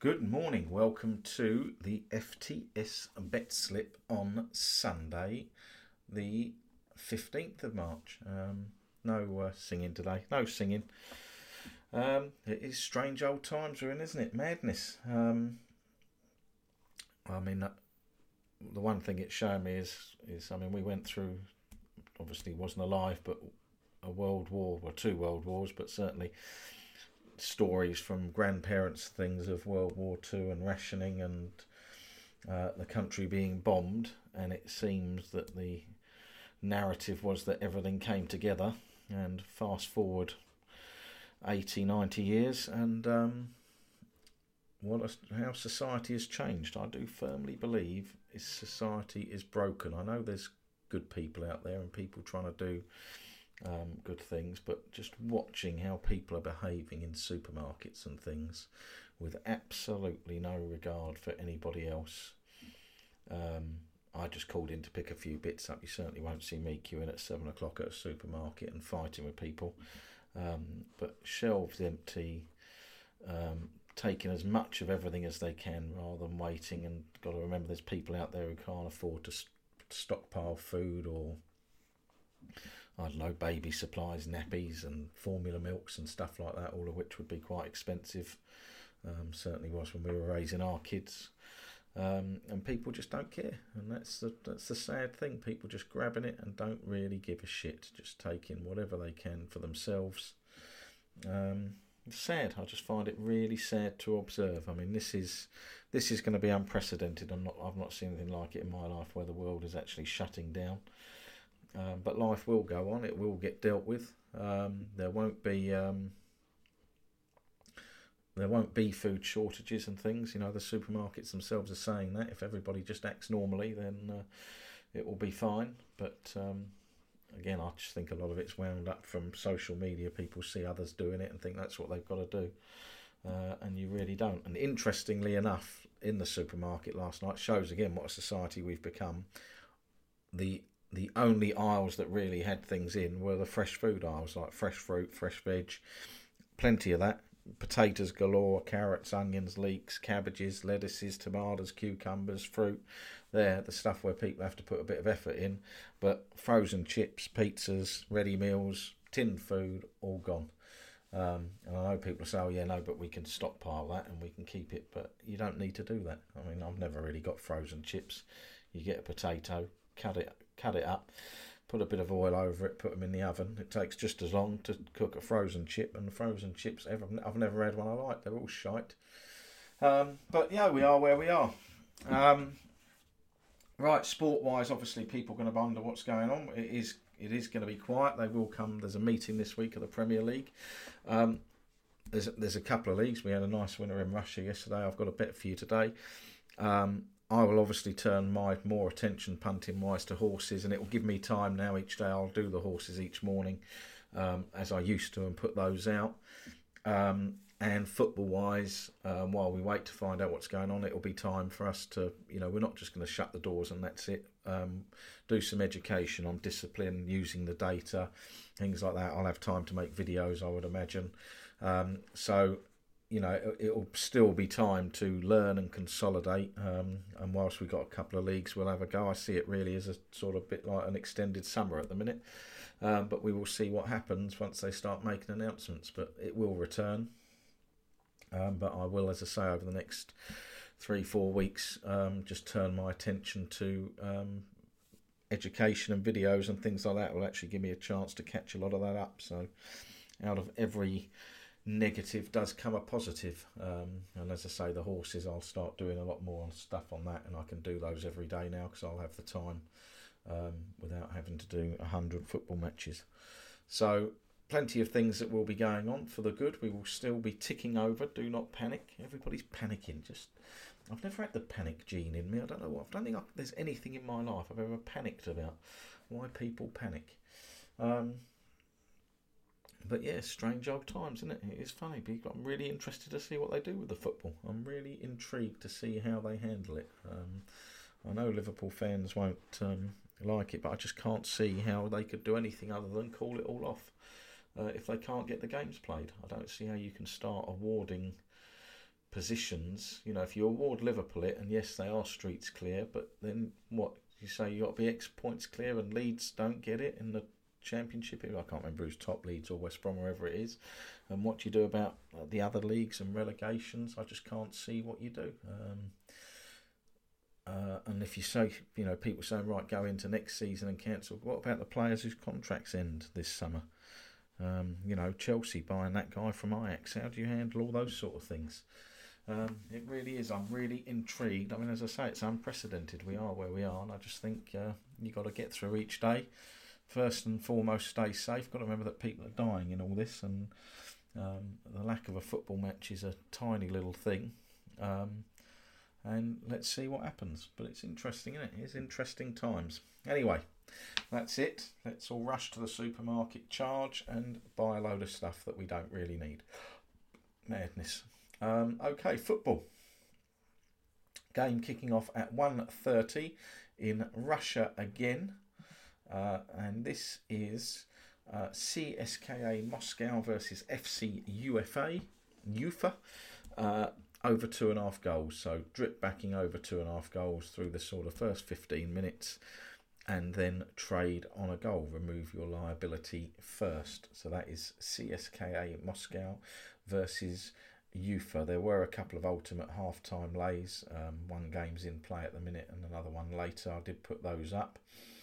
Good morning. Welcome to the FTS Bet Slip on Sunday, the 15th of March. No singing today. No singing. It is strange old times we're in, isn't it? Madness. The one thing it's shown me is we went through, obviously wasn't alive, but a world war, or two world wars, but certainly stories from grandparents, things of World War Two and rationing and the country being bombed, and it seems that the narrative was that everything came together. And fast forward 80, 90 years, and how society has changed. I do firmly believe society is broken. I know there's good people out there and people trying to do good things, but just watching how people are behaving in supermarkets and things with absolutely no regard for anybody else. I just called in to pick a few bits up. You certainly won't see me queuing at 7 o'clock at a supermarket and fighting with people. But shelves empty, taking as much of everything as they can rather than waiting. And got to remember there's people out there who can't afford to stockpile food, or I don't know, baby supplies, nappies and formula milks and stuff like that, all of which would be quite expensive. Certainly was when we were raising our kids. And people just don't care, and that's the sad thing. People just grabbing it and don't really give a shit, just taking whatever they can for themselves. It's sad. I just find it really sad to observe. I mean, this is going to be unprecedented. I've not seen anything like it in my life, where the world is actually shutting down. But life will go on. It will get dealt with. There won't be food shortages and things. You know, the supermarkets themselves are saying that if everybody just acts normally, then it will be fine. But again, I just think a lot of it's wound up from social media. People see others doing it and think that's what they've got to do, and you really don't. And interestingly enough, in the supermarket last night shows again what a society we've become. The only aisles that really had things in were the fresh food aisles, like fresh fruit, fresh veg, plenty of that. Potatoes galore, carrots, onions, leeks, cabbages, lettuces, tomatoes, cucumbers, fruit. They're the stuff where people have to put a bit of effort in. But frozen chips, pizzas, ready meals, tinned food, all gone. And I know people say, oh yeah, no, but we can stockpile that and we can keep it. But you don't need to do that. I mean, I've never really got frozen chips. You get a potato, cut it up, put a bit of oil over it, put them in the oven. It takes just as long to cook a frozen chip, and the frozen chips, I've never had one I like. They're all shite. But yeah, we are where we are. Right, sport-wise, obviously people are going to wonder what's going on. It is going to be quiet. They will come. There's a meeting this week of the Premier League. There's a couple of leagues. We had a nice winner in Russia yesterday. I've got a bet for you today. I will obviously turn my more attention punting wise to horses, and it will give me time now each day. I'll do the horses each morning as I used to and put those out. And football wise, while we wait to find out what's going on, it will be time for us to, we're not just going to shut the doors and that's it. Do some education on discipline, using the data, things like that. I'll have time to make videos, I would imagine. So it'll still be time to learn and consolidate. And whilst we've got a couple of leagues, we'll have a go. I see it really as a sort of bit like an extended summer at the minute. But we will see what happens once they start making announcements. But it will return. But I will, as I say, over the next 3-4 weeks, just turn my attention to education and videos and things like that. Will actually give me a chance to catch a lot of that up. So out of every negative does come a positive, and as I say, the horses, I'll start doing a lot more stuff on that, and I can do those every day now because I'll have the time without having to do 100 football matches. So plenty of things that will be going on for the good. We will still be ticking over. Do not panic. Everybody's panicking. I've never had the panic gene in me. I don't think there's anything in my life I've ever panicked about. Why people panic. But yeah, strange old times, isn't it? It is funny. I'm really interested to see what they do with the football. I'm really intrigued to see how they handle it. I know Liverpool fans won't like it, but I just can't see how they could do anything other than call it all off. If they can't get the games played, I don't see how you can start awarding positions, if you award Liverpool it, and yes, they are streets clear, but then what? You say you got to be X points clear, and Leeds don't get it in the Championship. I can't remember who's top, Leeds or West Brom, wherever it is. And what do you do about the other leagues and relegations? I just can't see what you do. And if you say, people saying, right, go into next season and cancel, what about the players whose contracts end this summer? Chelsea buying that guy from Ajax. How do you handle all those sort of things? It really is. I'm really intrigued. I mean, as I say, it's unprecedented. We are where we are, and I just think you've got to get through each day. First and foremost, stay safe. Got to remember that people are dying in all this, and the lack of a football match is a tiny little thing. And let's see what happens. But it's interesting, isn't it? It's interesting times. Anyway, that's it. Let's all rush to the supermarket, charge, and buy a load of stuff that we don't really need. Madness. Okay, football. Game kicking off at 1:30 in Russia again. And this is CSKA Moscow versus FC Ufa. Over 2.5 goals. So drip backing over 2.5 goals through the sort of first 15 minutes. And then trade on a goal. Remove your liability first. So that is CSKA Moscow versus Ufa. There were a couple of ultimate half-time lays. One game's in play at the minute and another one later. I did put those up.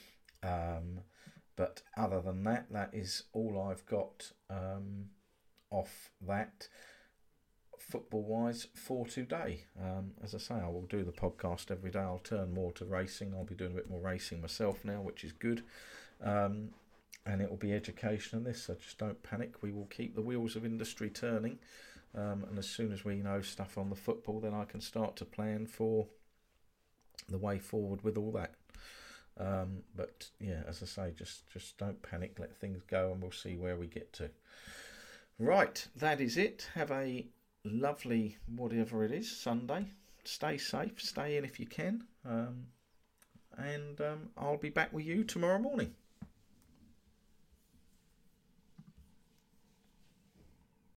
But other than that, that is all I've got off that football-wise for today. As I say, I will do the podcast every day. I'll turn more to racing. I'll be doing a bit more racing myself now, which is good. And it will be education in this, so just don't panic. We will keep the wheels of industry turning. And as soon as we know stuff on the football, then I can start to plan for the way forward with all that. But yeah, as I say, just don't panic, let things go, and we'll see where we get to. Right, that is it. Have a lovely, whatever it is, Sunday. Stay safe, stay in if you can. And I'll be back with you tomorrow morning.